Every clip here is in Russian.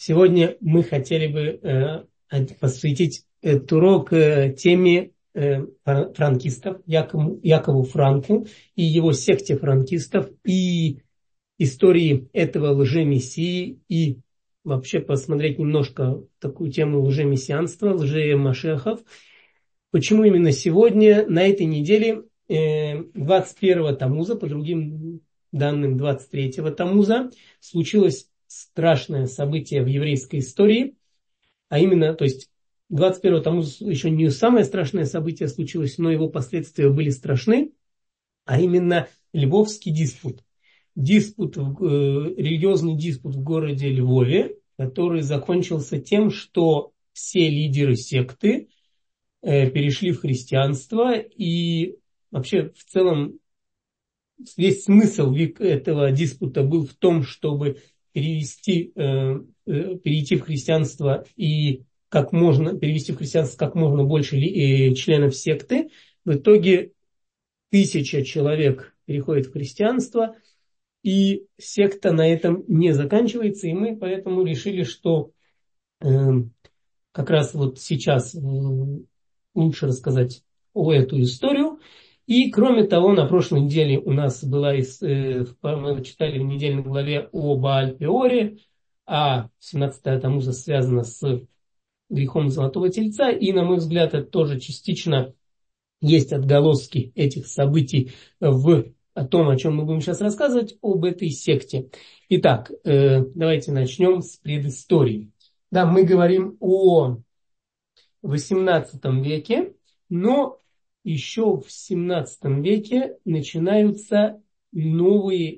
Сегодня мы хотели бы посвятить этот урок теме франкистов, Якову Франку и его секте франкистов, и истории этого лжемессии, и вообще посмотреть немножко такую тему лжемессианства, лжемашехов. Почему именно сегодня, на этой неделе, 21-го Тамуза, по другим данным 23-го Тамуза, случилось страшное событие в еврейской истории, а именно, то есть 21-го Тамуза еще не самое страшное событие случилось, но его последствия были страшны, а именно Львовский диспут. Религиозный диспут в городе Львове, который закончился тем, что все лидеры секты перешли в христианство, и вообще в целом весь смысл этого диспута был в том, чтобы перейти в христианство и перевести в христианство как можно больше членов секты. В итоге 1000 человек переходит в христианство, и секта на этом не заканчивается, и мы поэтому решили, что как раз вот сейчас лучше рассказать эту историю. И кроме того, на прошлой неделе у нас была, мы читали в недельной главе о Бааль-Пеоре, а 17-я Тамуза связана с грехом Золотого Тельца, и, на мой взгляд, это тоже частично есть отголоски этих событий о том, о чем мы будем сейчас рассказывать, об этой секте. Итак, давайте начнем с предыстории. Да, мы говорим о XVIII веке, но еще в XVII веке начинаются новые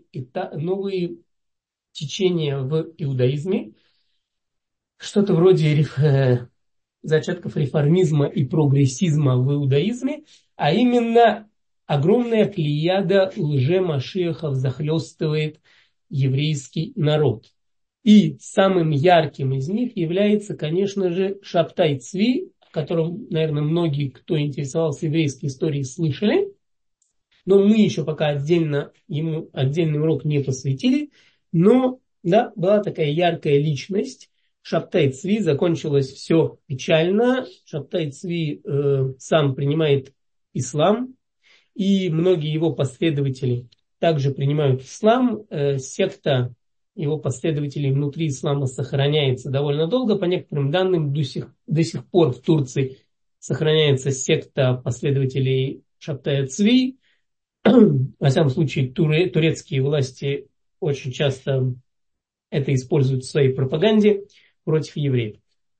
течения в иудаизме, что-то вроде зачатков реформизма и прогрессизма в иудаизме, а именно огромная плеяда лже-машиахов захлестывает еврейский народ. И самым ярким из них является, конечно же, Шабтай Цви, о котором, наверное, многие, кто интересовался еврейской историей, слышали. Но мы еще пока ему отдельный урок не посвятили. Но, да, была такая яркая личность. Шабтай Цви, закончилось все печально. Шабтай Цви сам принимает ислам, и многие его последователи также принимают ислам. Секта его последователей внутри ислама сохраняется довольно долго. По некоторым данным, до сих пор в Турции сохраняется секта последователей Шабтая Цви. Во всяком случае, турецкие власти очень часто это используют в своей пропаганде против евреев.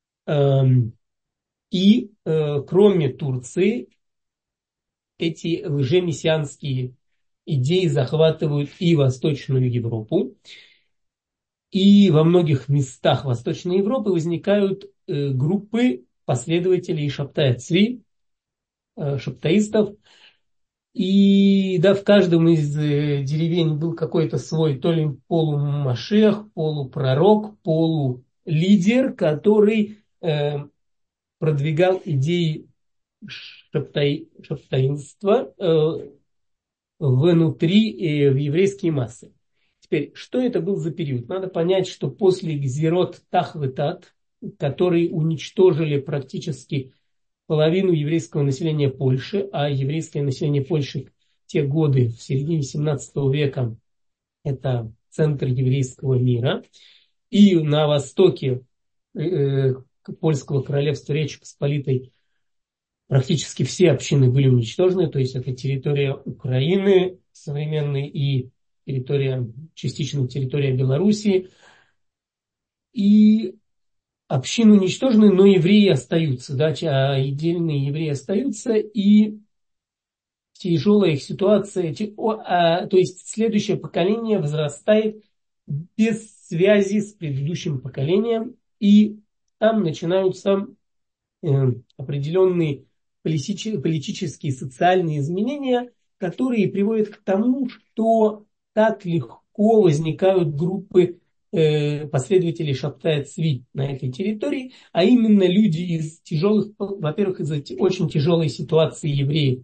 И кроме Турции, эти лжемессианские идеи захватывают и Восточную Европу. И во многих местах Восточной Европы возникают группы последователей Шабтая Цви, шабтаистов. И да, в каждом из деревень был какой-то свой то ли полумашех, полупророк, полулидер, который продвигал идеи шабтаинства внутри в еврейские массы. Теперь, что это был за период? Надо понять, что после Гзирот Тах-Ветат, которые уничтожили практически половину еврейского населения Польши, а еврейское население Польши в те годы, в середине 17 века, это центр еврейского мира, и на востоке Польского королевства Речи Посполитой практически все общины были уничтожены, то есть это территория Украины современной и частично территория Белоруссии. И общины уничтожены, но евреи остаются, да, отдельные евреи остаются, и тяжелая их ситуация, то есть следующее поколение возрастает без связи с предыдущим поколением, и там начинаются определенные политические и социальные изменения, которые приводят к тому, что так легко возникают группы последователей Шабтая Цви на этой территории, а именно люди из во-первых, из очень тяжелой ситуации евреев,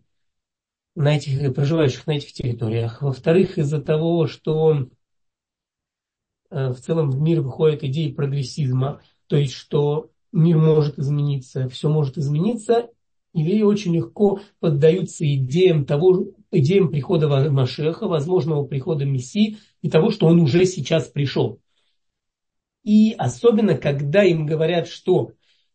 проживающих на этих территориях. Во-вторых, из-за того, что в целом в мир выходят идеи прогрессизма, то есть что мир может измениться, все может измениться, евреи очень легко поддаются идеям прихода Машеха, возможного прихода Мессии и того, что он уже сейчас пришел. И особенно, когда им говорят, что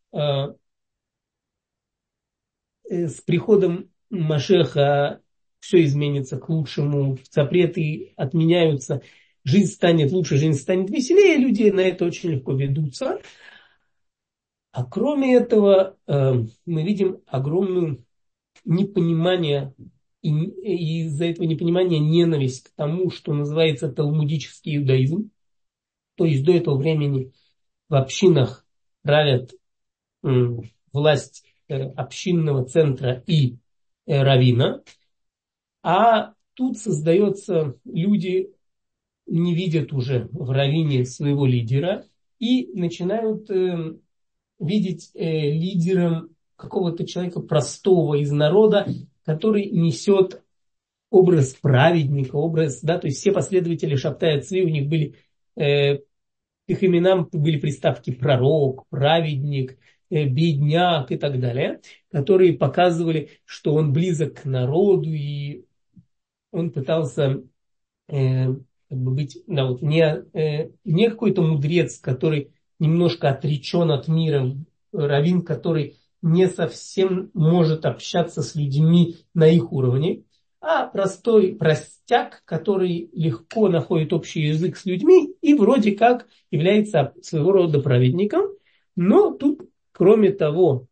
с приходом Машеха все изменится к лучшему, запреты отменяются, жизнь станет лучше, жизнь станет веселее, люди на это очень легко ведутся. А кроме этого, мы видим огромное непонимание, и из-за этого непонимания ненависть к тому, что называется талмудический иудаизм. То есть до этого времени в общинах правят власть общинного центра и раввина, а тут создается, люди не видят уже в раввине своего лидера и начинают видеть лидером какого-то человека простого из народа, который несет образ праведника, то есть все последователи Шабтай Цви, у них были к их именам были приставки пророк, праведник, бедняк и так далее, которые показывали, что он близок к народу, и он пытался быть не какой-то мудрец, который немножко отречен от мира, раввин, который не совсем может общаться с людьми на их уровне, а простой простяк, который легко находит общий язык с людьми и вроде как является своего рода праведником. Но тут, кроме того,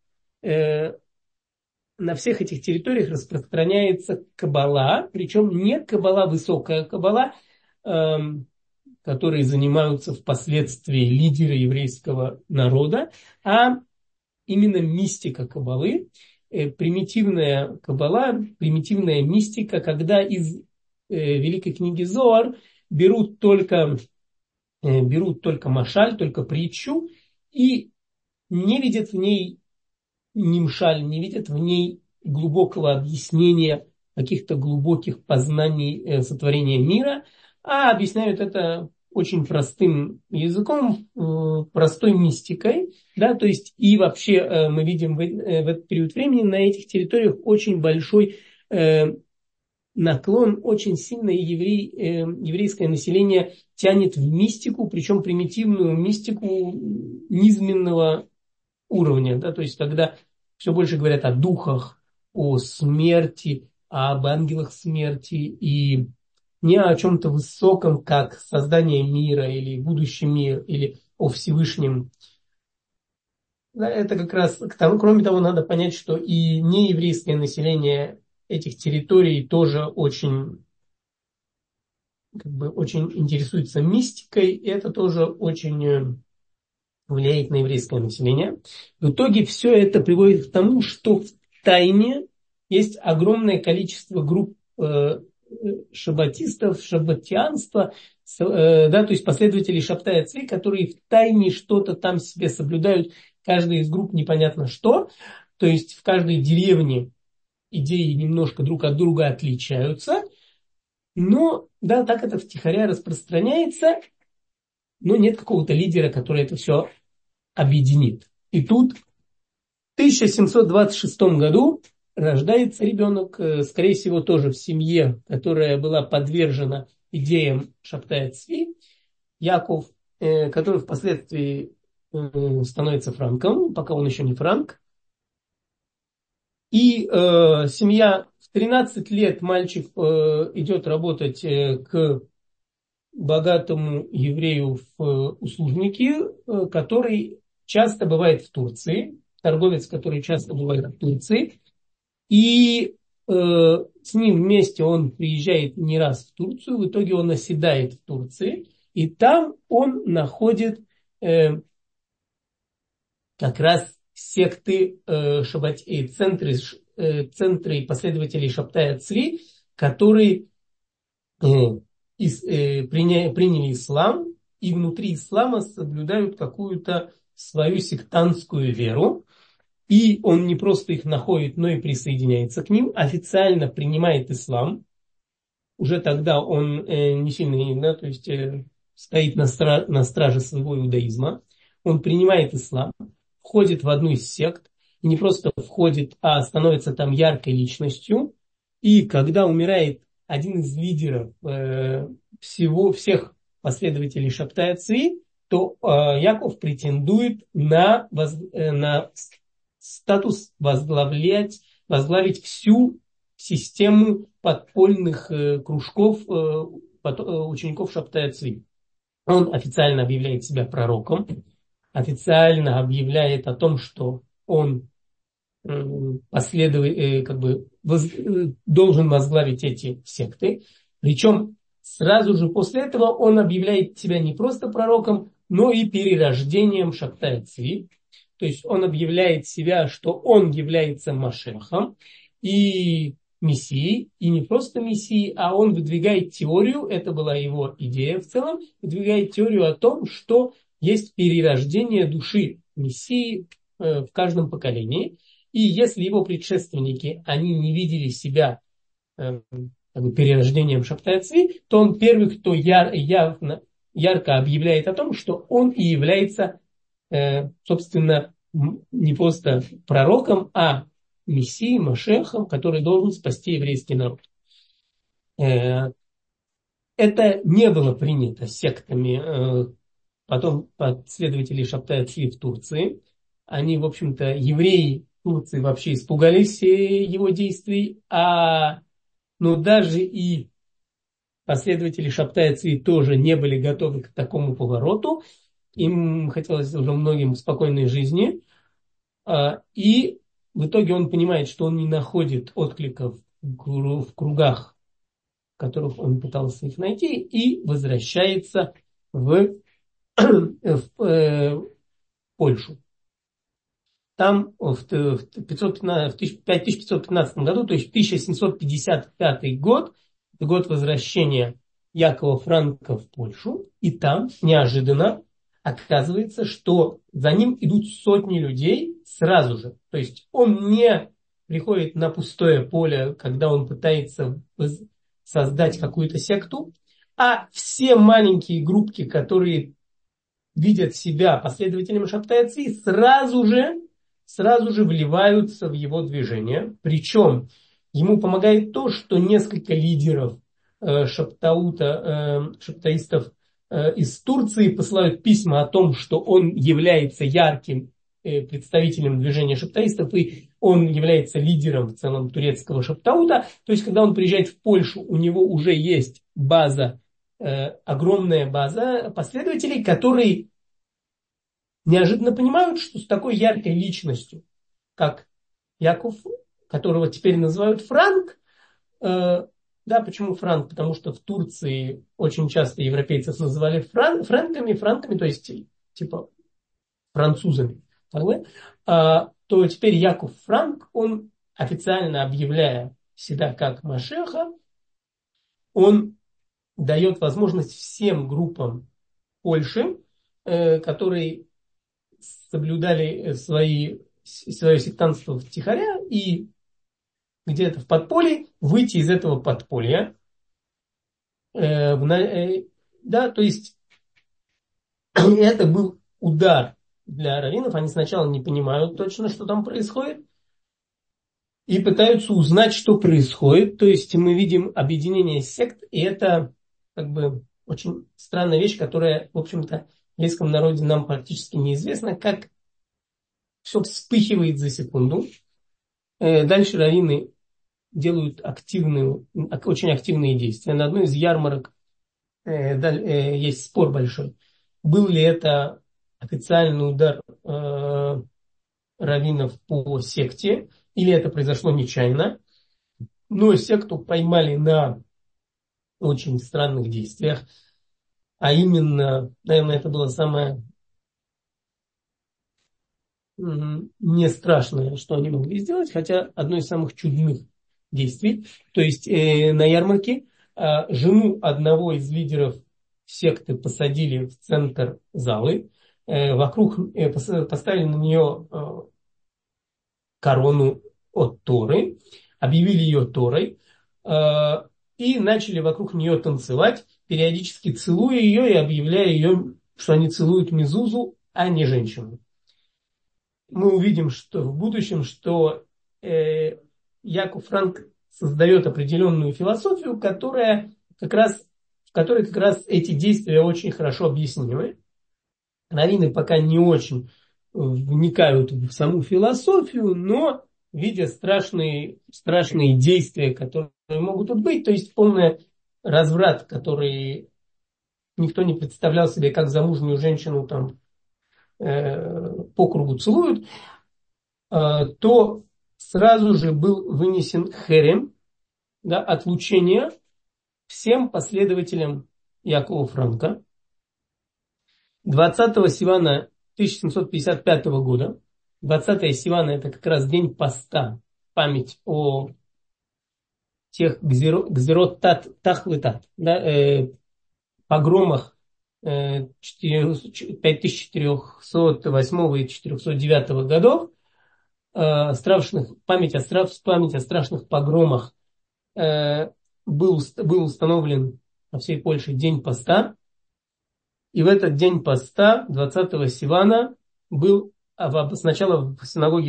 на всех этих территориях распространяется каббала, причем не каббала, высокая каббала, которые занимаются впоследствии лидеры еврейского народа, а именно мистика каббалы, примитивная каббала, примитивная мистика, когда из великой книги Зоар берут только машаль, только притчу и не видят в ней нимшаль, не видят в ней глубокого объяснения каких-то глубоких познаний сотворения мира, а объясняют это очень простым языком, простой мистикой, да, то есть и вообще мы видим в этот период времени на этих территориях очень большой наклон, очень сильно еврейское население тянет в мистику, причем примитивную мистику низменного уровня, да, то есть когда все больше говорят о духах, о смерти, об ангелах смерти и не о чем-то высоком, как создание мира или будущий мир, или о Всевышнем. Да, это как раз к тому, кроме того, надо понять, что и нееврейское население этих территорий тоже очень интересуется мистикой, и это тоже очень влияет на еврейское население. В итоге все это приводит к тому, что в тайне есть огромное количество групп шаббатистов, шаббатианства, то есть последователей Шабтай Цви, которые в тайне что-то там себе соблюдают. Каждая из групп непонятно что. То есть в каждой деревне идеи немножко друг от друга отличаются. Но да, так это втихаря распространяется. Но нет какого-то лидера, который это все объединит. И тут в 1726 году рождается ребенок, скорее всего, тоже в семье, которая была подвержена идеям Шабтай Цви, Яков, который впоследствии становится франком, пока он еще не франк. И семья в 13 лет мальчик идет работать к богатому еврею в услужники, который часто бывает в Турции, торговец, который часто бывает в Турции, и с ним вместе он приезжает не раз в Турцию, в итоге он оседает в Турции, и там он находит как раз секты, центры последователей Шабтай Цви, которые приняли ислам и внутри ислама соблюдают какую-то свою сектантскую веру. И он не просто их находит, но и присоединяется к ним, официально принимает ислам. Уже тогда он не сильно, да, то есть стоит на страже своего иудаизма, он принимает ислам, входит в одну из сект, и не просто входит, а становится там яркой личностью. И когда умирает один из лидеров всех последователей Шабтай Ацви, то Яков претендует на статус возглавить всю систему подпольных кружков учеников Шабтай Ацви. Он официально объявляет себя пророком, официально объявляет о том, что он должен возглавить эти секты. Причем сразу же после этого он объявляет себя не просто пророком, но и перерождением Шабтай Ацви. То есть он объявляет себя, что он является Машехом и Мессией, и не просто Мессией, а он выдвигает теорию, это была его идея в целом, выдвигает теорию о том, что есть перерождение души Мессии в каждом поколении. И если его предшественники, они не видели себя перерождением Шабтай Ацви, то он первый, кто ярко объявляет о том, что он и является, собственно, не просто пророком, а Мессией, Машехом, который должен спасти еврейский народ. Это не было принято сектами потом последователей Шабтай Ацви в Турции. Они, в общем-то, евреи Турции вообще испугались его действий, но даже и последователи Шабтай Ацви тоже не были готовы к такому повороту. Им хотелось уже многим спокойной жизни. И в итоге он понимает, что он не находит откликов в кругах, в которых он пытался их найти, и возвращается в Польшу. Там в 1515 году, то есть 1755 год, это год возвращения Якова Франка в Польшу, и там неожиданно оказывается, что за ним идут сотни людей сразу же. То есть он не приходит на пустое поле, когда он пытается создать какую-то секту, а все маленькие группки, которые видят себя последователями Шабтай Ацви, сразу же вливаются в его движение. Причем ему помогает то, что несколько лидеров шабтаистов из Турции посылают письма о том, что он является ярким представителем движения шабтаистов, и он является лидером в целом турецкого шабтаута. То есть, когда он приезжает в Польшу, у него уже есть база, огромная база последователей, которые неожиданно понимают, что с такой яркой личностью, как Яков, которого теперь называют Франк. Да, почему Франк? Потому что в Турции очень часто европейцев называли франками, то есть типа французами. То теперь Яков Франк, он официально объявляя себя как Машеха, он дает возможность всем группам Польши, которые соблюдали свое сектантство втихаря и где-то в подполье, выйти из этого подполья. Да, то есть это был удар для раввинов. Они сначала не понимают точно, что там происходит, и пытаются узнать, что происходит. То есть мы видим объединение сект, и это как бы очень странная вещь, которая, в общем-то, в еврейском народе нам практически неизвестна, как все вспыхивает за секунду. Дальше раввины делают очень активные действия. На одной из ярмарок есть спор большой. Был ли это официальный удар раввинов по секте, или это произошло нечаянно. Но секту поймали на очень странных действиях. А именно, наверное, это было самое не страшное, что они могли сделать, хотя одно из самых чудных действий. То есть на ярмарке жену одного из лидеров секты посадили в центр залы, поставили на нее корону от Торы, объявили ее Торой и начали вокруг нее танцевать. периодически целуя ее и объявляя ее, что они целуют мезузу, а не женщину. Мы увидим, что в будущем, что Яков Франк создает определенную философию, в которой как раз эти действия очень хорошо объяснимы. Раввины пока не очень вникают в саму философию, но видя страшные действия, которые могут тут быть, то есть полный разврат, который никто не представлял себе, как замужнюю женщину там по кругу целуют, то сразу же был вынесен херем, да, отлучение всем последователям Якова Франка. 20 Сивана 1755 года, 20 Сивана это как раз день поста, память о тех гзерот тахлытат, да, погромах 5408 и 409 годов, память о страшных погромах был установлен по всей Польше день поста. И в этот день поста, 20 Сивана, был сначала в синагоге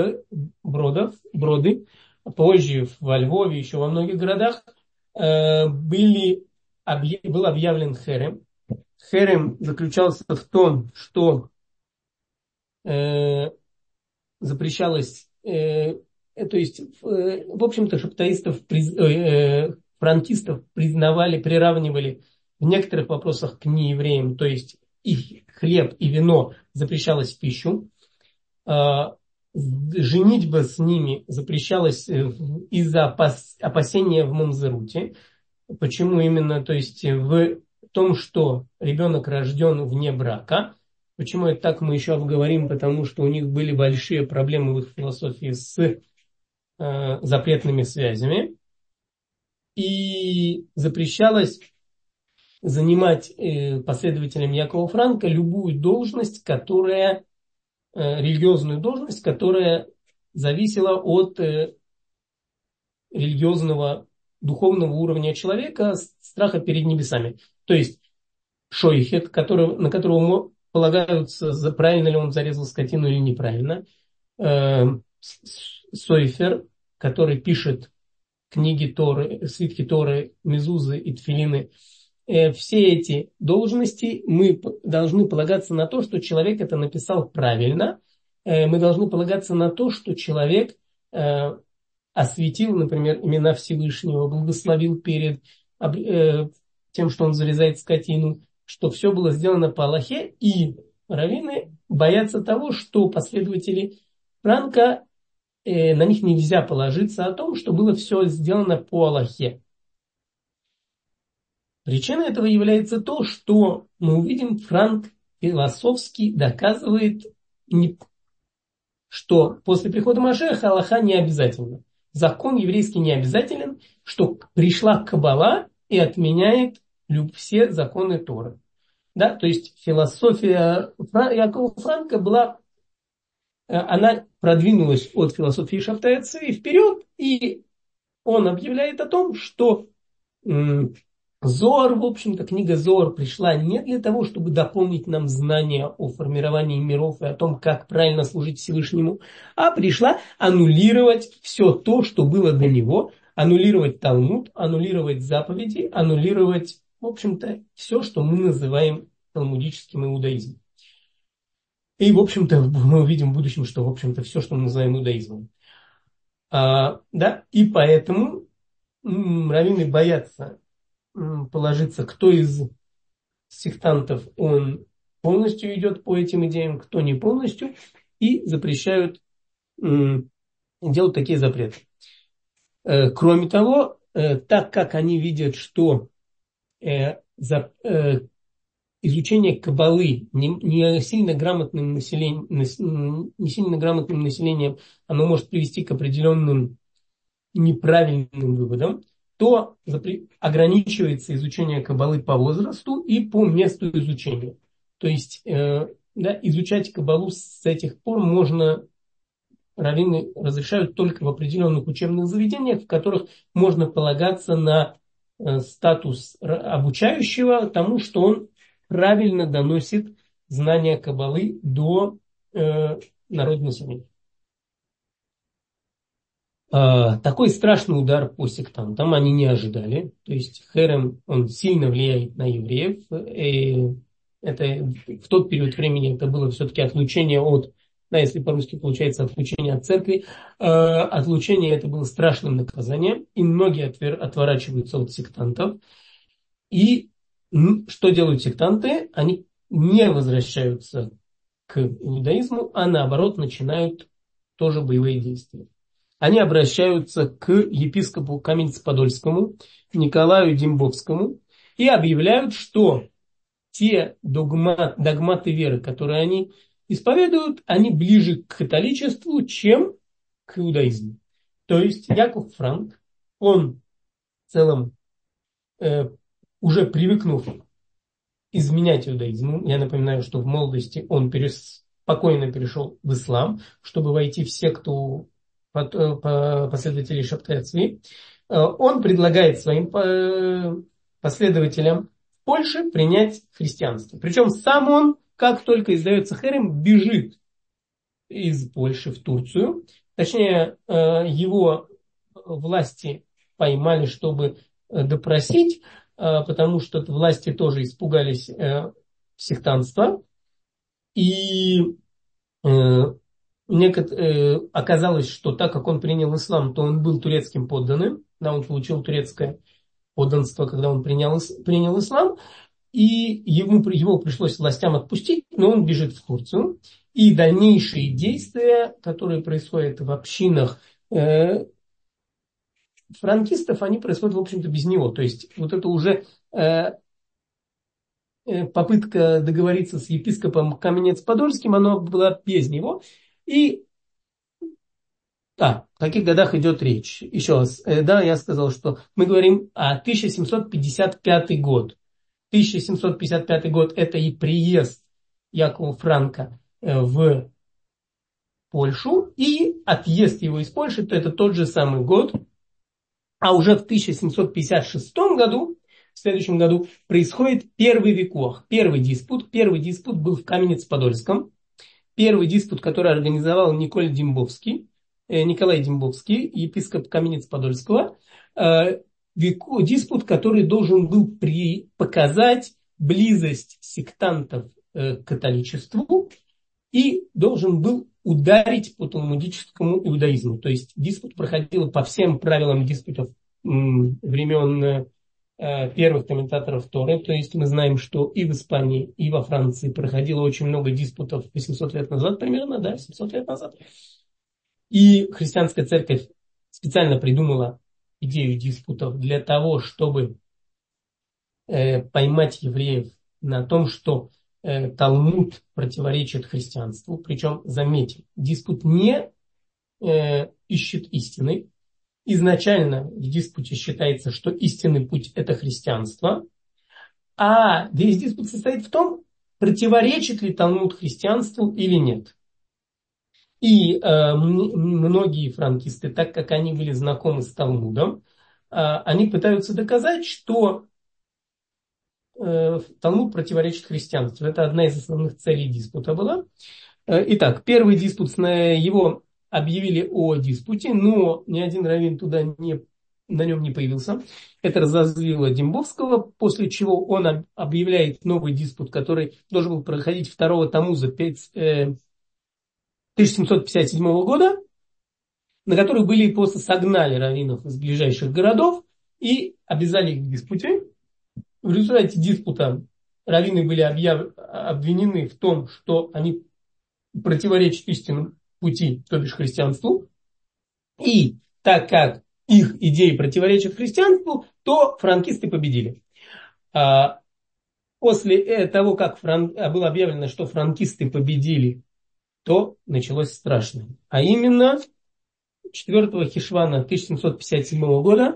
Броды, позже во Львове, еще во многих городах, был объявлен херем. Херем заключался в том, что запрещалось, то есть, в общем-то, шабтаистов, франкистов приравнивали в некоторых вопросах к неевреям, то есть их хлеб и вино запрещалось в пищу, женитьба с ними запрещалась из-за опасения в мамзеруте. Почему именно? То есть в том, что ребенок рожден вне брака. Почему это так, мы еще обговорим, потому что у них были большие проблемы в их философии с запретными связями. И запрещалось занимать последователям Якова Франка любую должность, религиозную должность, которая зависела от религиозного, духовного уровня человека, страха перед небесами. То есть шойхет, на которого полагаются, правильно ли он зарезал скотину или неправильно. Сойфер, который пишет книги Торы, свитки Торы, мезузы и тфилины. Все эти должности мы должны полагаться на то, что человек это написал правильно. Мы должны полагаться на то, что человек осветил, например, имена Всевышнего, благословил перед тем, что он зарезает скотину, что все было сделано по Аллахе, и раввины боятся того, что последователи Франка, на них нельзя положиться о том, что было все сделано по Аллахе. Причиной этого является то, что мы увидим, Франк философски доказывает, что после прихода Машеха Аллаха не обязательно. Закон еврейский не обязателен, что пришла Каббала и отменяет все законы Торы. Да? То есть философия Якова Франка она продвинулась от философии Шафтай Цви вперед, и он объявляет о том, что Зоар, в общем-то, книга Зоар пришла не для того, чтобы дополнить нам знания о формировании миров и о том, как правильно служить Всевышнему, а пришла аннулировать все то, что было до него, аннулировать Талмуд, аннулировать заповеди, аннулировать, в общем-то, все, что мы называем талмудическим иудаизмом. И, в общем-то, мы увидим в будущем, что, в общем-то, все, что мы называем иудаизмом. Да? И поэтому раввины боятся положиться, кто из сектантов он полностью идет по этим идеям, кто не полностью, и запрещают делать такие запреты. Кроме того, так как они видят, что изучение каббалы не сильно грамотным населением, оно может привести к определенным неправильным выводам, то ограничивается изучение каббалы по возрасту и по месту изучения. То есть изучать каббалу с этих пор раввины разрешают только в определенных учебных заведениях, в которых можно полагаться на статус обучающего тому, что он правильно доносит знания Каббалы до народного населения. Такой страшный удар по сектантам они не ожидали. То есть херем, он сильно влияет на евреев. И это в тот период времени это было все-таки отлучение от, да, если по-русски получается отлучение от церкви, отлучение это было страшным наказанием, и многие отворачиваются от сектантов. И что делают сектанты? Они не возвращаются к иудаизму, а наоборот начинают тоже боевые действия. Они обращаются к епископу Каменец-Подольскому, Николаю Дембовскому, и объявляют, что те догматы веры, которые они исповедуют, они ближе к католичеству, чем к иудаизму. То есть Яков Франк, он в целом, уже привыкнув изменять иудаизму, я напоминаю, что в молодости он спокойно перешел в ислам, чтобы войти в секту последователей Шабтай Цви, он предлагает своим последователям в Польше принять христианство. Причем сам он, как только издается херем, бежит из Польши в Турцию. Точнее, его власти поймали, чтобы допросить, потому что власти тоже испугались сектантства. И оказалось, что так как он принял ислам, то он был турецким подданным, да, он получил турецкое подданство, когда он принял ислам, и его пришлось властям отпустить, но он бежит в Турцию. И дальнейшие действия, которые происходят в общинах франкистов, они происходят, в общем-то, без него. То есть вот это уже попытка договориться с епископом Каменец-Подольским, она была без него. И о каких годах идет речь? Еще раз, да, я сказал, что мы говорим о 1755 год. 1755 год это и приезд Якова Франка в Польшу, и отъезд его из Польши, то это тот же самый год. А уже в 1756 году, в следующем году, происходит первый викуах, первый диспут. Первый диспут был в Каменец-Подольском. Первый диспут, который организовал Николай Дембовский, епископ Каменец-Подольского. Диспут, который должен был показать близость сектантов к католичеству и должен был ударить по талмудическому иудаизму. То есть диспут проходил по всем правилам диспутов времен первых комментаторов Торы. То есть мы знаем, что и в Испании, и во Франции проходило очень много диспутов 800 лет назад примерно, да, 700 лет назад. И христианская церковь специально придумала идею диспутов для того, чтобы поймать евреев на том, что Талмуд противоречит христианству. Причем, заметьте, диспут не ищет истины. Изначально в диспуте считается, что истинный путь это христианство. А весь диспут состоит в том, противоречит ли Талмуд христианству или нет. И многие франкисты, так как они были знакомы с Талмудом, они пытаются доказать, что Талмуд противоречит христианству. Это одна из основных целей диспута была. Итак, первый диспут, его объявили о диспуте, но ни один раввин на нем не появился. Это разозлило Дембовского, после чего он объявляет новый диспут, который должен был проходить 2 Тамуза 1757 года, на который были просто согнали раввинов из ближайших городов и обязали их к диспуте. В результате диспута раввины были обвинены в том, что они противоречат истинному пути, то бишь христианству. И так как их идеи противоречат христианству, то франкисты победили. После того, как было объявлено, что франкисты победили, то началось страшное. А именно 4 Хишвана 1757 года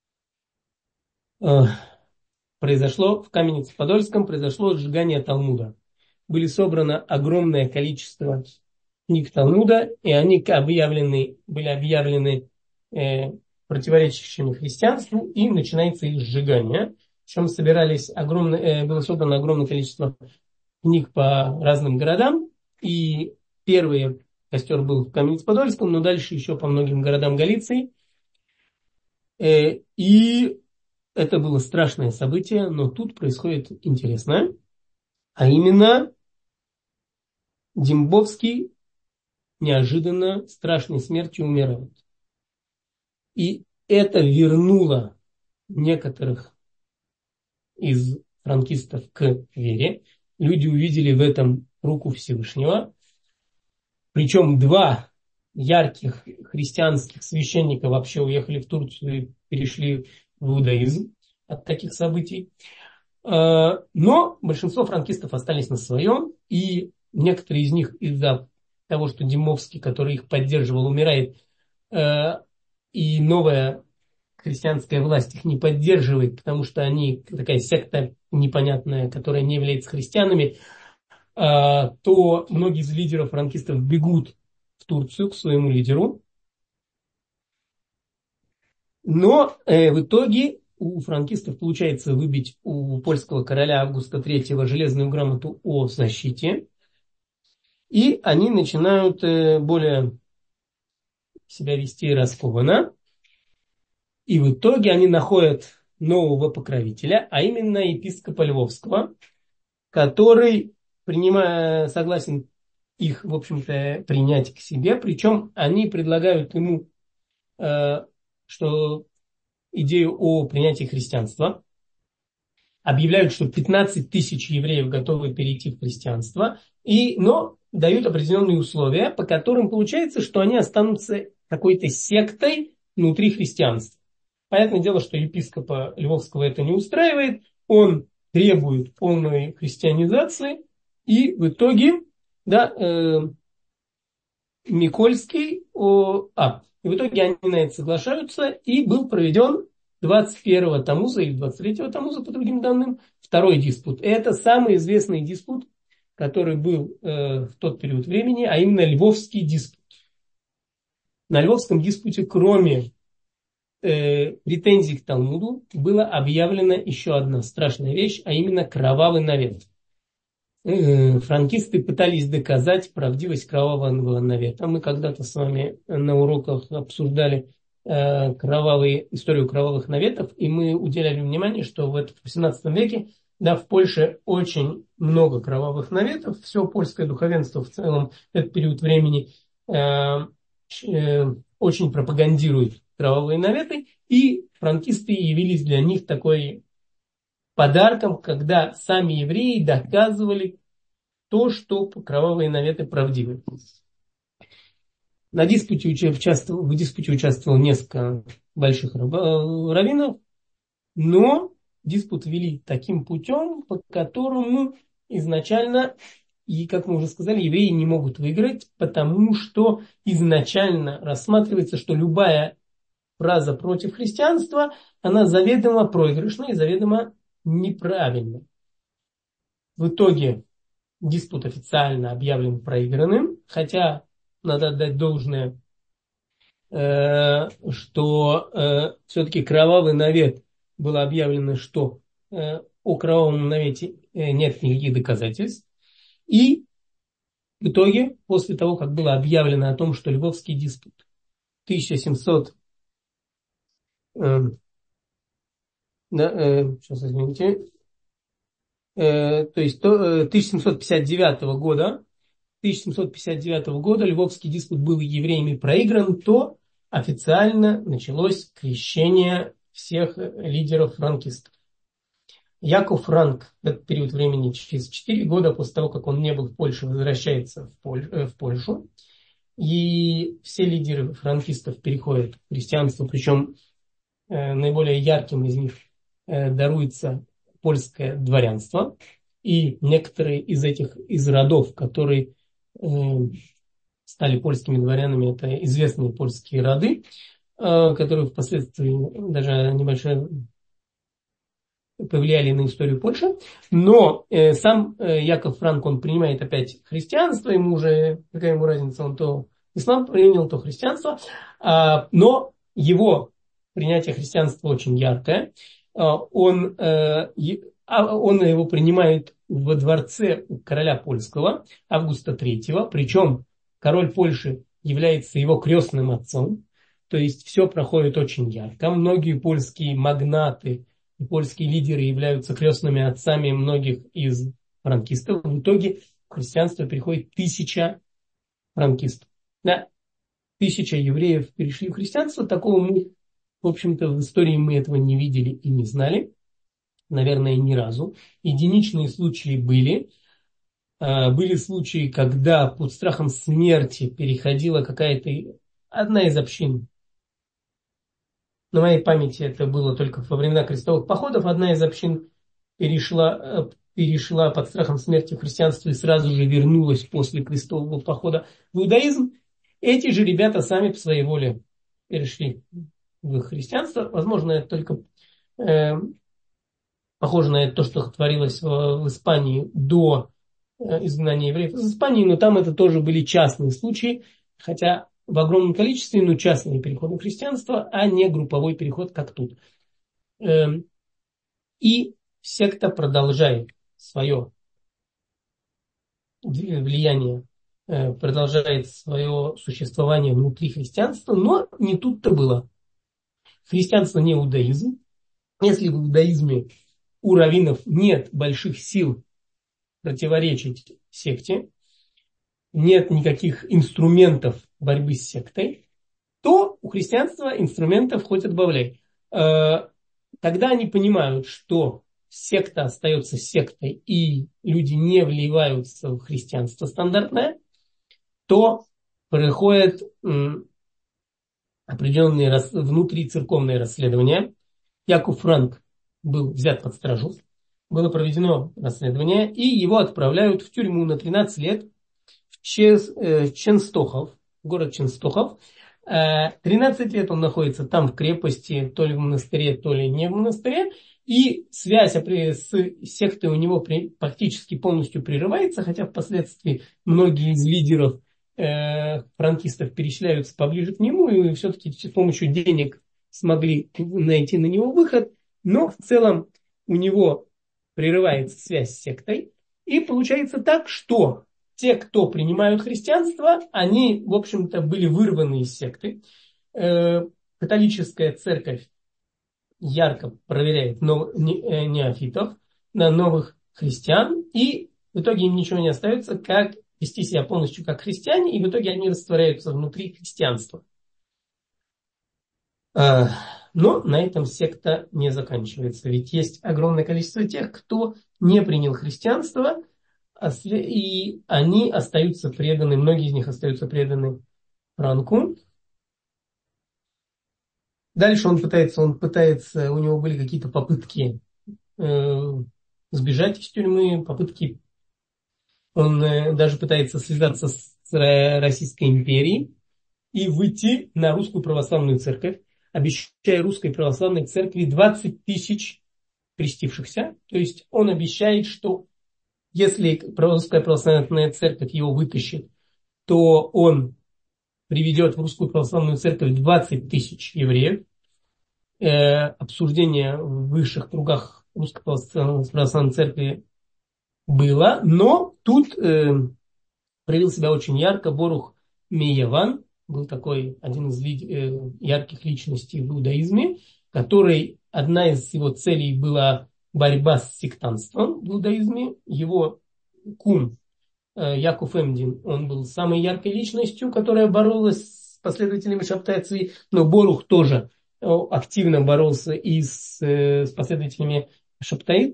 произошло в Каменец-Подольском сжигание Талмуда. Были собрано огромное количество книг Талмуда, и они были объявлены противоречащими христианству, и начинается их сжигание. Причем было создано огромное количество книг по разным городам, и первый костер был в Каменец-Подольском, но дальше еще по многим городам Галиции. И это было страшное событие, но тут происходит интересное, а именно Дембовский неожиданно страшной смертью умирает. И это вернуло некоторых из франкистов к вере. Люди увидели в этом руку Всевышнего. Причем два ярких христианских священника вообще уехали в Турцию и перешли в иудаизм от таких событий. Но большинство франкистов остались на своем, и некоторые из них из-за того, что Дембовский, который их поддерживал, умирает, и новая христианская власть их не поддерживает, потому что они такая секта непонятная, которая не является христианами, то многие из лидеров франкистов бегут в Турцию к своему лидеру. Но в итоге у франкистов получается выбить у польского короля Августа III железную грамоту о защите. И они начинают более себя вести раскованно. И в итоге они находят нового покровителя, а именно епископа Львовского, который согласен их, в общем-то, принять к себе. Причем они предлагают ему что идею о принятии христианства. Объявляют, что 15 тысяч евреев готовы перейти в христианство, но дают определенные условия, по которым получается, что они останутся какой-то сектой внутри христианства. Понятное дело, что епископа Львовского это не устраивает, он требует полной христианизации, и в итоге, Микольский, и в итоге они на это соглашаются, и был проведен 21-го Тамуза или 23-го Тамуза, по другим данным, второй диспут. Это самый известный диспут, который был в тот период времени, а именно Львовский диспут. На Львовском диспуте, кроме претензий к Талмуду, была объявлена еще одна страшная вещь, а именно кровавый навет. Франкисты пытались доказать правдивость кровавого навета. Мы когда-то с вами на уроках обсуждали историю кровавых наветов, и мы уделяли внимание, что в 18 веке в Польше очень много кровавых наветов. Все польское духовенство в целом в этот период времени очень пропагандирует кровавые наветы, и франкисты явились для них такой подарком, когда сами евреи доказывали то, что кровавые наветы правдивы. В диспуте участвовало несколько больших раввинов, но диспут вели таким путем, по которому изначально, и как мы уже сказали, евреи не могут выиграть, потому что изначально рассматривается, что любая фраза против христианства, она заведомо проигрышна и заведомо неправильна. В итоге диспут официально объявлен проигранным, хотя надо отдать должное, что все-таки кровавый навет было объявлено, что о кровавом навете нет никаких доказательств. И в итоге, после того, как было объявлено о том, что Львовский диспут 1700 сейчас, извините, то есть 1759 года Львовский диспут был евреями проигран, то официально началось крещение всех лидеров франкистов. Яков Франк в этот период времени, через 4 года после того, как он не был в Польше, возвращается в Польшу. И все лидеры франкистов переходят в христианство, причем наиболее ярким из них даруется польское дворянство. И некоторые из родов, которые стали польскими дворянами, это известные польские роды, которые впоследствии даже небольшое повлияли на историю Польши. Но сам Яков Франк, он принимает опять христианство, какая ему разница, он то ислам принял, то христианство. Но его принятие христианства очень яркое. Он его принимает во дворце у короля польского Августа III, причем король Польши является его крестным отцом, то есть все проходит очень ярко. Многие польские магнаты и польские лидеры являются крестными отцами многих из франкистов. В итоге в христианство приходит 1000 франкистов. Да, 1000 евреев перешли в христианство. Такого мы, в общем-то, в истории мы этого не видели и не знали. Наверное, ни разу. Единичные случаи были. Были случаи, когда под страхом смерти переходила какая-то одна из общин. На моей памяти это было только во времена крестовых походов. Одна из общин перешла под страхом смерти в христианство и сразу же вернулась после крестового похода в иудаизм. Эти же ребята сами по своей воле перешли в христианство. Возможно, это только похоже на то, что творилось в Испании до изгнания евреев из Испании, но там это тоже были частные случаи, хотя в огромном количестве, но частные переходы в христианство, а не групповой переход, как тут. И секта продолжает свое влияние, продолжает свое существование внутри христианства, но не тут-то было. Христианство не иудаизм. Если в иудаизме у раввинов нет больших сил противоречить секте, нет никаких инструментов борьбы с сектой, то у христианства инструментов хоть отбавляй. Когда они понимают, что секта остается сектой и люди не вливаются в христианство стандартное, то происходят определенные внутрицерковные расследования. Яков Франк был взят под стражу, было проведено расследование, и его отправляют в тюрьму на 13 лет в Ченстохов, город Ченстохов. 13 лет он находится там в крепости, то ли в монастыре, то ли не в монастыре. И связь с сектой у него практически полностью прерывается, хотя впоследствии многие из лидеров франкистов переселяются поближе к нему и все-таки с помощью денег смогли найти на него выход. Но в целом у него прерывается связь с сектой. И получается так, что те, кто принимают христианство, они, в общем-то, были вырваны из секты. Католическая церковь ярко проверяет неофитов, на новых христиан, и в итоге им ничего не остается, как вести себя полностью как христиане, и в итоге они растворяются внутри христианства. Но на этом секта не заканчивается, ведь есть огромное количество тех, кто не принял христианство, и они остаются преданы, многие из них остаются преданы Франку. Дальше он пытается, у него были какие-то попытки сбежать из тюрьмы, попытки, он даже пытается связаться с Российской империей и выйти на Русскую Православную Церковь, обещая Русской Православной Церкви 20 тысяч крестившихся. То есть он обещает, что если Русская Православная Церковь его вытащит, то он приведет в Русскую Православную Церковь 20 тысяч евреев. Обсуждение в высших кругах Русской Православной Церкви было, но тут проявил себя очень ярко Борух Мейяван, был такой один из ярких личностей в иудаизме, который одна из его целей была борьба с сектантством в иудаизме. Его кум Яков Эмдин, он был самой яркой личностью, которая боролась с последователями Шабтай Цви, но Борух тоже активно боролся и с последователями Шабтай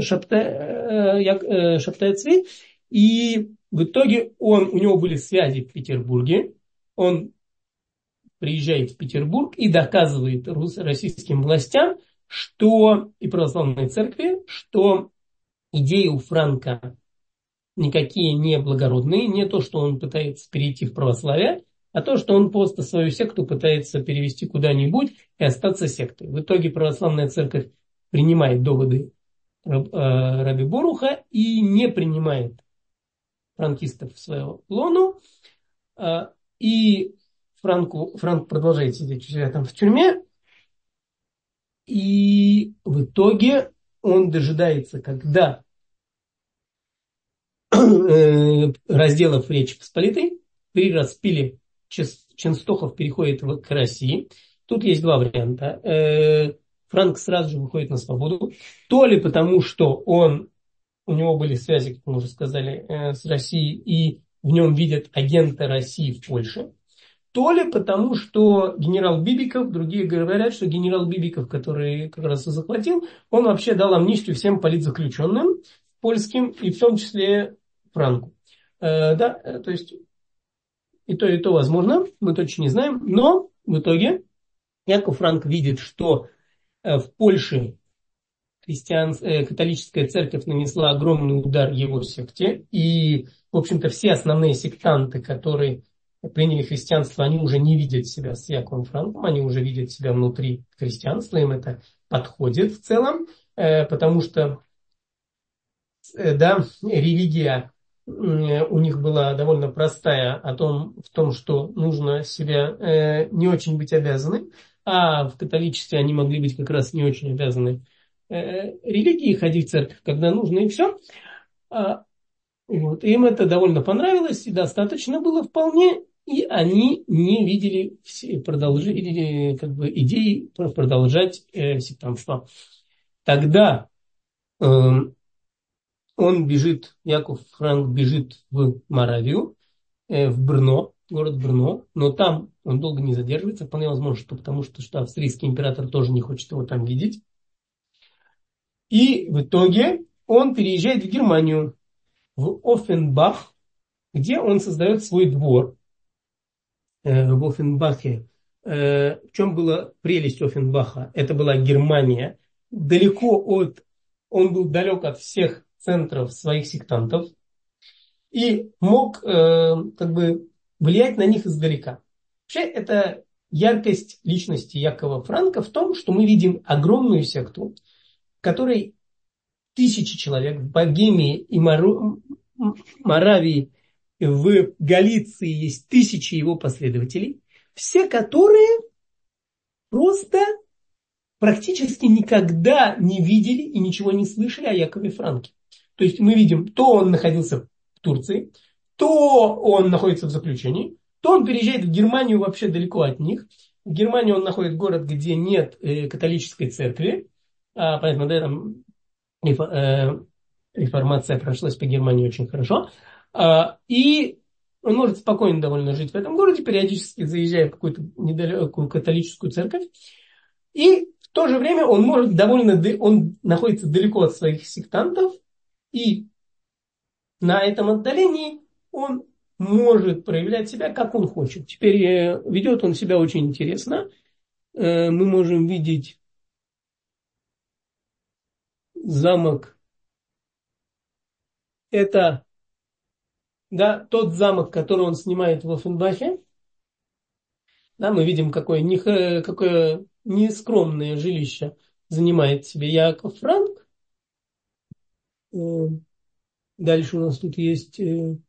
Цви, и в итоге у него были связи в Петербурге. Он приезжает в Петербург и доказывает российским властям, что и православной церкви, что идеи у Франка никакие не благородные, не то, что он пытается перейти в православие, а то, что он просто свою секту пытается перевести куда-нибудь и остаться сектой. В итоге православная церковь принимает доводы Раби Боруха и не принимает франкистов в свою лону. И Франк продолжает сидеть там в тюрьме. И в итоге он дожидается, когда разделов Речи Посполитой при распиле Ченстохов переходит к России. Тут есть два варианта. Франк сразу же выходит на свободу. То ли потому, что у него были связи, как мы уже сказали, с Россией, и в нем видят агента России в Польше. То ли потому, что генерал Бибиков, другие говорят, что генерал Бибиков, который как раз и захватил, он вообще дал амнистию всем политзаключенным польским, и в том числе Франку. Да, то есть и то возможно, мы точно не знаем, но в итоге Яков Франк видит, что в Польше католическая церковь нанесла огромный удар его секте, и, в общем-то, все основные сектанты, которые приняли христианство, они уже не видят себя с Яковом Франком, они уже видят себя внутри христианства, им это подходит в целом, потому что, да, религия у них была довольно простая в том, что нужно себя не очень быть обязаны, а в католичестве они могли быть как раз не очень обязаны религии, ходить в церковь, когда нужно, и все. Вот. Им это довольно понравилось, и достаточно было вполне, и они не видели идеи продолжать сектантство. Тогда Яков Франк бежит в Моравию, в Брно, город Брно, но там он долго не задерживается, вполне возможно, что потому что австрийский император тоже не хочет его там видеть. И в итоге он переезжает в Германию, в Оффенбах, где он создает свой двор в Оффенбахе. В чем была прелесть Оффенбаха? Это была Германия. Он был далек от всех центров своих сектантов и мог влиять на них издалека. Вообще, это яркость личности Якова Франка в том, что мы видим огромную секту, в которой тысячи человек в Богемии и Моравии, в Галиции есть тысячи его последователей, все которые просто практически никогда не видели и ничего не слышали о Якове Франке. То есть мы видим, то он находился в Турции, то он находится в заключении, то он переезжает в Германию вообще далеко от них. В Германии он находит город, где нет католической церкви. Понятно, да, там реформация прошлась по Германии очень хорошо. И он может спокойно довольно жить в этом городе, периодически заезжая в какую-то недалекую католическую церковь. И в то же время он находится далеко от своих сектантов, и на этом отдалении он может проявлять себя, как он хочет. Теперь ведет он себя очень интересно. Мы можем видеть замок. Это, да, тот замок, который он снимает в Оффенбахе. Да, мы видим, какое нескромное жилище занимает себе Яков Франк. Дальше у нас тут есть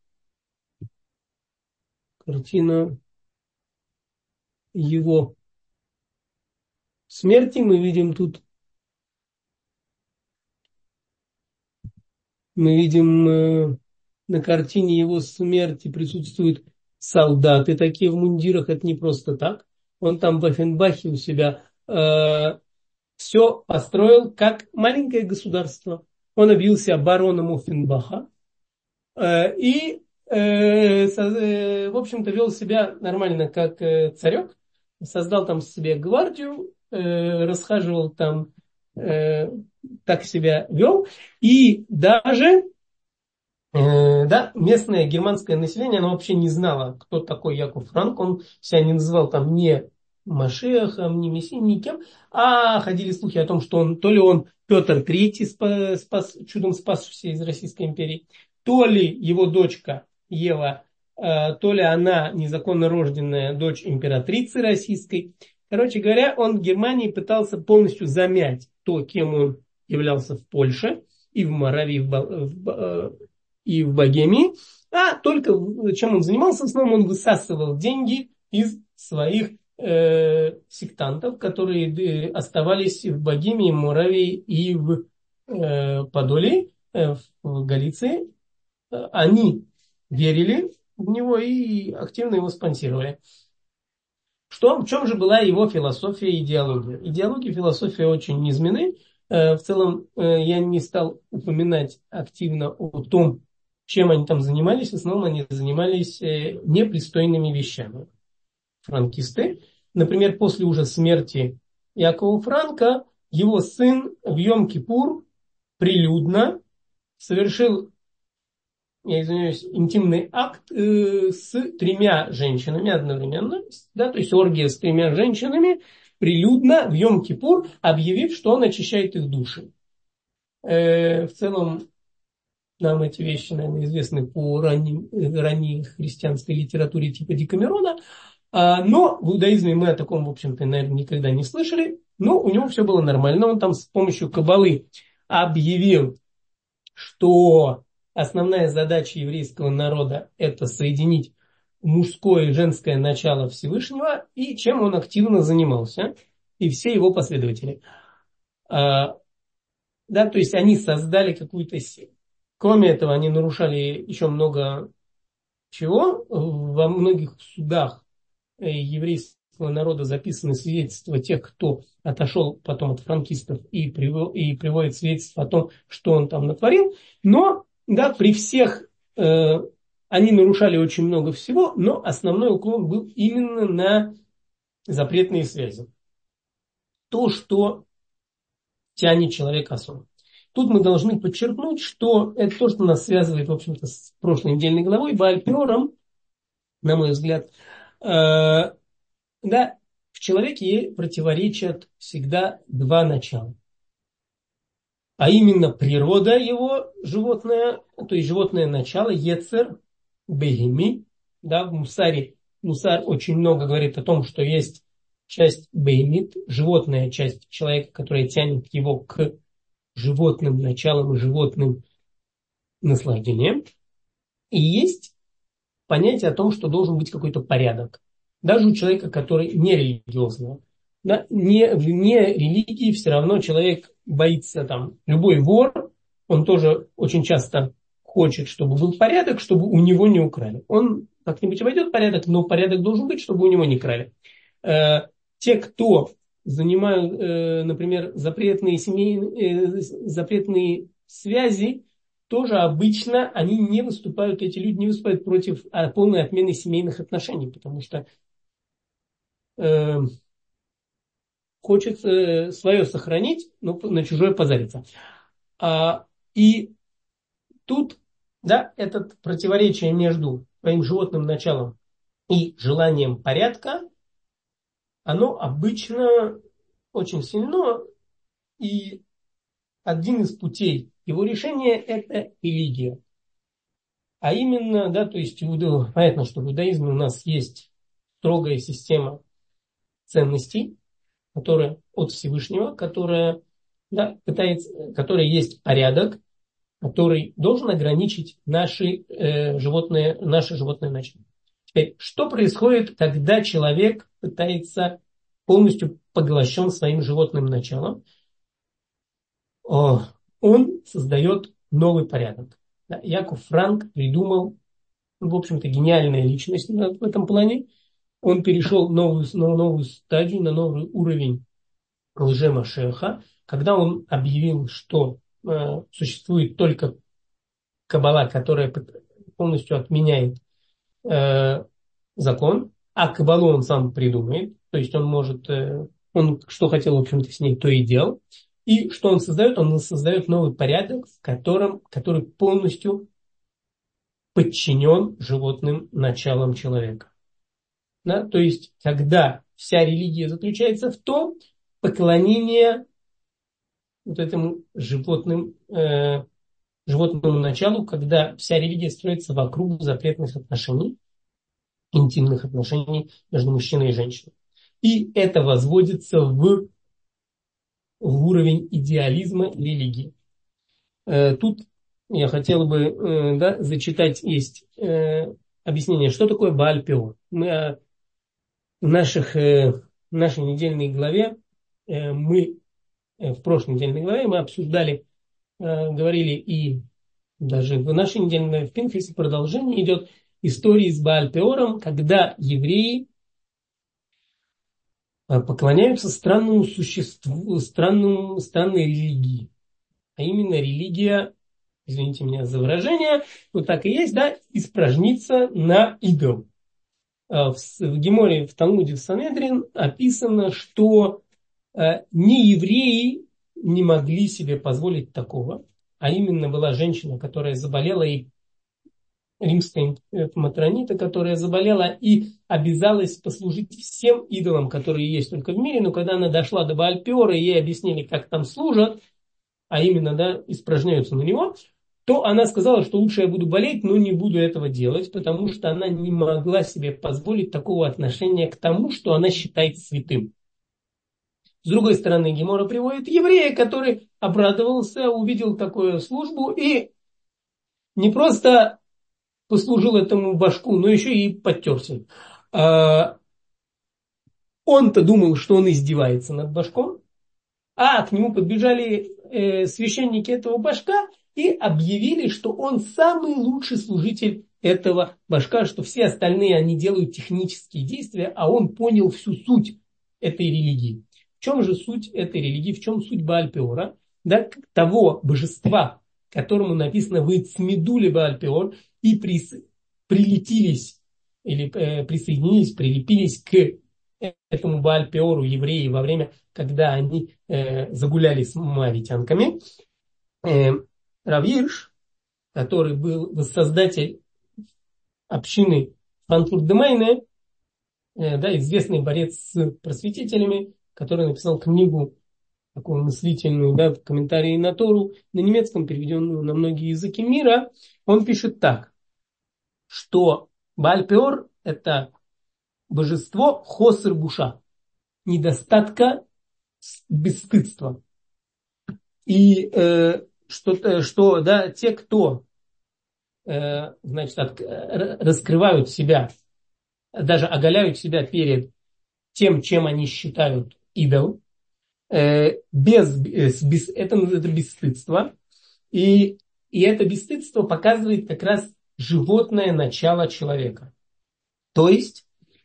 картина его смерти. Мы видим на картине его смерти присутствуют солдаты такие в мундирах. Это не просто так. Он там в Оффенбахе у себя все построил как маленькое государство. Он объявился бароном Оффенбаха. И, в общем-то, вел себя нормально, как царек. Создал там себе гвардию, расхаживал там, так себя вел. И даже местное германское население, оно вообще не знало, кто такой Яков Франк. Он себя не называл там ни Машиахом, ни Мессией, никем. А ходили слухи о том, что то ли он Петр Третий, чудом спасшийся из Российской империи, то ли его дочка Ева, то ли она незаконно рожденная дочь императрицы российской. Короче говоря, он в Германии пытался полностью замять то, кем он являлся в Польше и в Моравии, и в Богемии. А только чем он занимался, в основном он высасывал деньги из своих сектантов, которые оставались в Богемии, Моравии и в Подоле, в Галиции. Они верили в него и активно его спонсировали. В чем же была его философия и идеология? Идеология и философия очень низменны. В целом я не стал упоминать активно о том, чем они там занимались. В основном они занимались непристойными вещами. Франкисты. Например, после уже смерти Якова Франка, его сын в Йом-Кипур прилюдно совершил, я извиняюсь, интимный акт с тремя женщинами одновременно, да, то есть оргия с тремя женщинами, прилюдно в Йом-Кипур, объявив, что он очищает их души. В целом, нам эти вещи, наверное, известны по ранней христианской литературе типа Декамерона, но в иудаизме мы о таком, в общем-то, наверное, никогда не слышали, но у него все было нормально. Он там с помощью каббалы объявил, что основная задача еврейского народа – это соединить мужское и женское начало Всевышнего, и чем он активно занимался, и все его последователи. Да, то есть они создали какую-то силу. Кроме этого, они нарушали еще много чего. Во многих судах еврейского народа записаны свидетельства тех, кто отошел потом от франкистов и приводит свидетельства о том, что он там натворил. Но да, при всех они нарушали очень много всего, но основной уклон был именно на запретные связи. То, что тянет человека особо. Тут мы должны подчеркнуть, что это то, что нас связывает, в общем-то, с прошлой недельной главой, Бааль Пеором, на мой взгляд, да, в человеке противоречат всегда два начала. А именно природа его животное, то есть животное начало, Ецер, Бейми, да, в Мусаре. Мусар очень много говорит о том, что есть часть Беймит, животная часть человека, которая тянет его к животным началам и животным наслаждением. И есть понятие о том, что должен быть какой-то порядок. Даже у человека, который не религиозный. Да, вне религии все равно человек боится там. Любой вор, он тоже очень часто хочет, чтобы был порядок, чтобы у него не украли. Он как-нибудь обойдет порядок, но порядок должен быть, чтобы у него не крали. Те, кто занимают, например, запретные связи, тоже обычно они не выступают, эти люди не выступают против полной отмены семейных отношений, потому что хочет свое сохранить, но на чужое позариться. И тут, да, это противоречие между своим животным началом и желанием порядка, оно обычно очень сильно, и один из путей его решения – это религия. А именно, да, то есть понятно, что в иудаизме у нас есть строгая система ценностей, которая от Всевышнего, которая, да, которая есть порядок, который должен ограничить наше животное начало. Теперь, что происходит, когда человек пытается полностью поглощен своим животным началом? Он создает новый порядок. Яков Франк придумал, в общем-то, гениальная личность в этом плане. Он перешел на новую стадию, на новый уровень лже-машеха, когда он объявил, что существует только каббала, которая полностью отменяет закон, а каббалу он сам придумает, то есть он может, он что хотел, в общем-то, с ней, то и делал. И что он создает? Он создает новый порядок, который полностью подчинен животным началам человека. Да? То есть, когда вся религия заключается в том, поклонение вот этому животному началу, когда вся религия строится вокруг запретных отношений, интимных отношений между мужчиной и женщиной. И это возводится в уровень идеализма религии. Тут я хотел бы зачитать, есть объяснение, что такое Бааль Пеор. Мы в нашей недельной главе в прошлой недельной главе мы обсуждали, говорили и даже в нашей недельной главе в Пинхасе продолжение идет истории с Бааль-Пеором, когда евреи поклоняются странному существу, странной религии. А именно религия, извините меня за выражение, вот так и есть, да, испражниться на идол. В Геморе, в Талмуде, в Санедрин описано, что не евреи не могли себе позволить такого, а именно была женщина, которая заболела, и римская матронита, которая заболела и обязалась послужить всем идолам, которые есть только в мире, но когда она дошла до Бааль-Пеора, и ей объяснили, как там служат, а именно, да, испражняются на него, то она сказала, что лучше я буду болеть, но не буду этого делать, потому что она не могла себе позволить такого отношения к тому, что она считает святым. С другой стороны, Гемора приводит еврея, который обрадовался, увидел такую службу и не просто послужил этому башку, но еще и подтерся. Он-то думал, что он издевается над башком, а к нему подбежали священники этого башка и объявили, что он самый лучший служитель этого башка, что все остальные, они делают технические действия, а он понял всю суть этой религии. В чем же суть этой религии, в чем суть Бааль-Пеора, да, того божества, которому написано «Вы цмедули Бааль-Пеор» и прилепились, прилепились к этому Бааль-Пеору евреи во время, когда они загуляли с моавитянками. Рав Ирш, который был воссоздатель общины Франкфурт-де-Майне, да, известный борец с просветителями, который написал книгу такую мыслительную, да, в комментарии на Тору, на немецком, переведенную на многие языки мира, он пишет так, что Бааль-Пеор – это божество хосер буша, недостатка бесстыдства. И что да, те, кто значит, раскрывают себя, даже оголяют себя перед тем, чем они считают идол, это бесстыдство. И это бесстыдство показывает как раз животное начало человека. То есть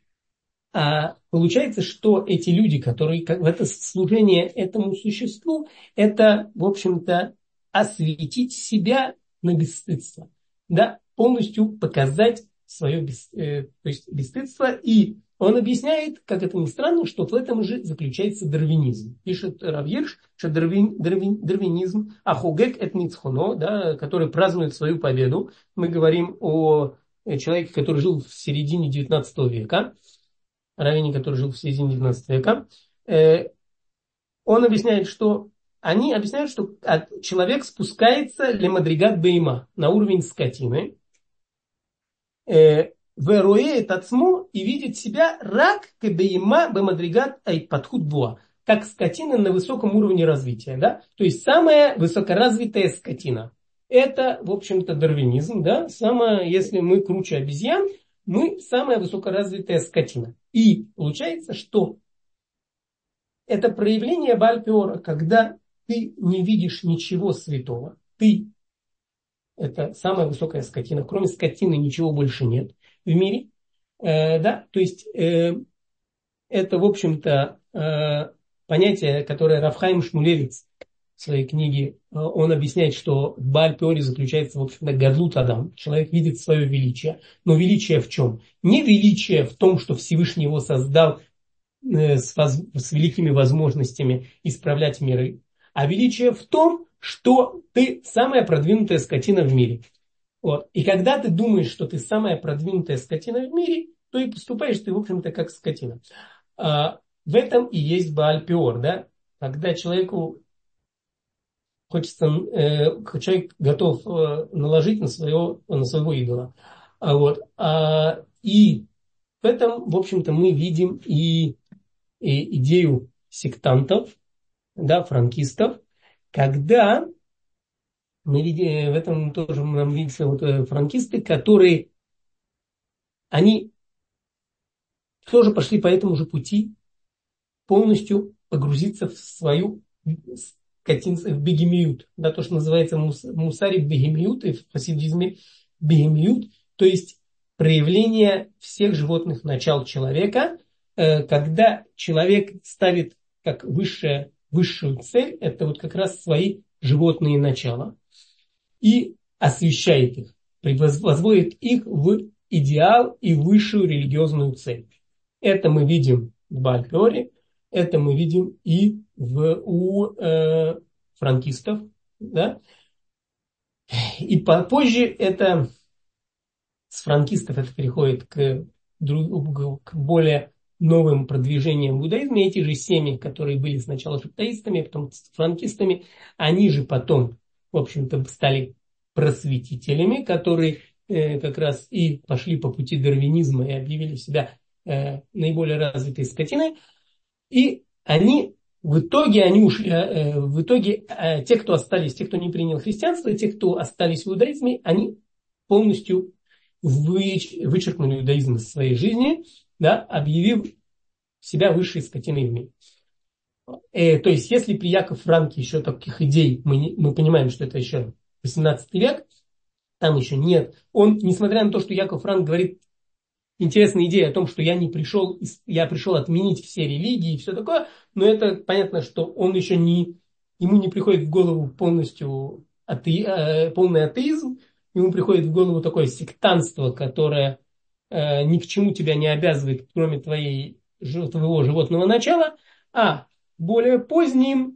получается, что эти люди, которые в это служение этому существу, это, в общем-то, осветить себя на бесстыдство. Да, полностью показать свое то есть бесстыдство. И он объясняет, как это ни странно, что в этом же заключается дарвинизм. Пишет Рав Ирш, что дарвинизм, ахугек эт ницхоно, да, который празднует свою победу. Мы говорим о человеке, который жил в середине 19 века, раввине, который жил в середине 19 века, он объясняет, что они объясняют, что человек спускается лемадригат бейма, на уровень скотины, вероеет ацмо и видит себя рак кебейма бемадригат айпатхут буа, как скотина на высоком уровне развития, да? То есть самая высокоразвитая скотина. Это, в общем-то, дарвинизм, да? Самая, если мы круче обезьян, мы самая высокоразвитая скотина. И получается, что это проявление Бааль-Пеора, когда ты не видишь ничего святого. Ты – это самая высокая скотина. Кроме скотины ничего больше нет в мире. Да? То есть это, в общем-то, понятие, которое Рав Хаим Шмулевиц в своей книге, он объясняет, что в Бааль-Пеоре заключается, в общем-то, гадлут Адам. Человек видит свое величие. Но величие в чем? Не величие в том, что Всевышний его создал с великими возможностями исправлять миры, а величие в том, что ты самая продвинутая скотина в мире. Вот. И когда ты думаешь, что ты самая продвинутая скотина в мире, то и поступаешь ты, в общем-то, как скотина. В этом и есть Бааль-Пеор, да? Когда человеку хочется, человек готов наложить на своего идола. И в этом, в общем-то, мы видим и идею сектантов, да, франкистов, когда мы видим, в этом тоже нам видятся франкисты, которые, они тоже пошли по этому же пути, полностью погрузиться в свою в бегемиют, да, то, что называется мусари бегемиют, и в хасидизме бегемиют, то есть проявление всех животных начал человека, когда человек ставит как высшую цель, это вот как раз свои животные начала, и освещает их, возводит их в идеал и высшую религиозную цель. Это мы видим в Бааль-Пеоре, это мы видим и у франкистов. Да? И попозже это с франкистов это переходит к более новым продвижениям в иудаизме. Эти же семьи, которые были сначала шаптаистами, потом франкистами, они же потом, в общем-то, стали просветителями, которые как раз и пошли по пути дарвинизма и объявили себя наиболее развитой скотиной. И в итоге они ушли, те, кто остались, те, кто не принял христианство, те, кто остались в иудаизме, они полностью вычеркнули иудаизм из своей жизни, да, объявив себя высшей скотиной в мире. То есть, если при Яков Франке еще таких идей, мы понимаем, что это еще 18 век, там еще нет. Он, несмотря на то, что Яков Франк говорит интересная идея о том, что я пришел отменить все религии и все такое, но это понятно, что он еще ему не приходит в голову полностью полный атеизм, ему приходит в голову такое сектантство, которое ни к чему тебя не обязывает, кроме твоего животного начала, а в более поздние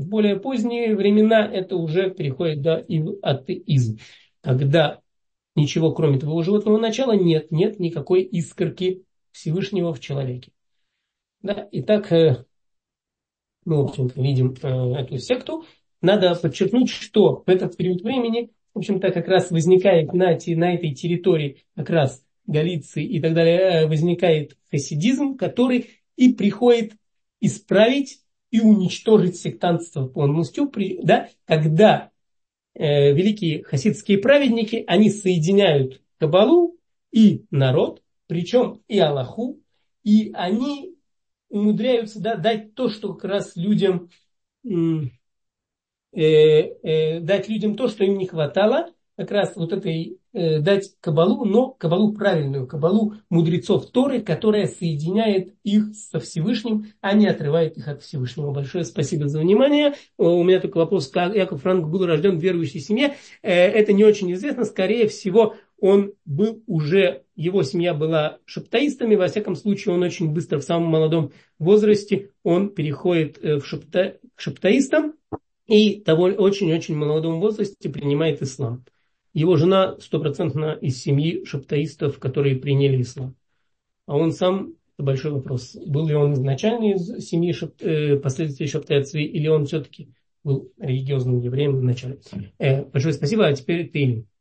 времена это уже переходит и в атеизм, когда ничего, кроме твоего животного начала, нет никакой искорки Всевышнего в человеке. Да? Итак, мы, в общем-то, видим эту секту. Надо подчеркнуть, что в этот период времени, в общем-то, как раз возникает на этой территории, как раз Галиции и так далее, возникает хасидизм, который и приходит исправить и уничтожить сектантство полностью, да, когда великие хасидские праведники, они соединяют Кабалу и народ, причем и Аллаху, и они умудряются дать то, что как раз людям, дать людям то, что им не хватало, как раз вот этой дать Кабалу, но Кабалу правильную, Кабалу мудрецов Торы, которая соединяет их со Всевышним, а не отрывает их от Всевышнего. Большое спасибо за внимание. У меня только вопрос, как Яков Франк был рожден в верующей семье. Это не очень известно. Скорее всего, его семья была шаптаистами. Во всяком случае, он очень быстро, в самом молодом возрасте, он переходит к шаптаистам и в очень-очень молодом возрасте принимает ислам. Его жена 100% из семьи шаптаистов, которые приняли ислам. А он сам, это большой вопрос, был ли он изначально из семьи последователей шаптаицви, или он все-таки был религиозным евреем в начале. Большое спасибо, а теперь ты.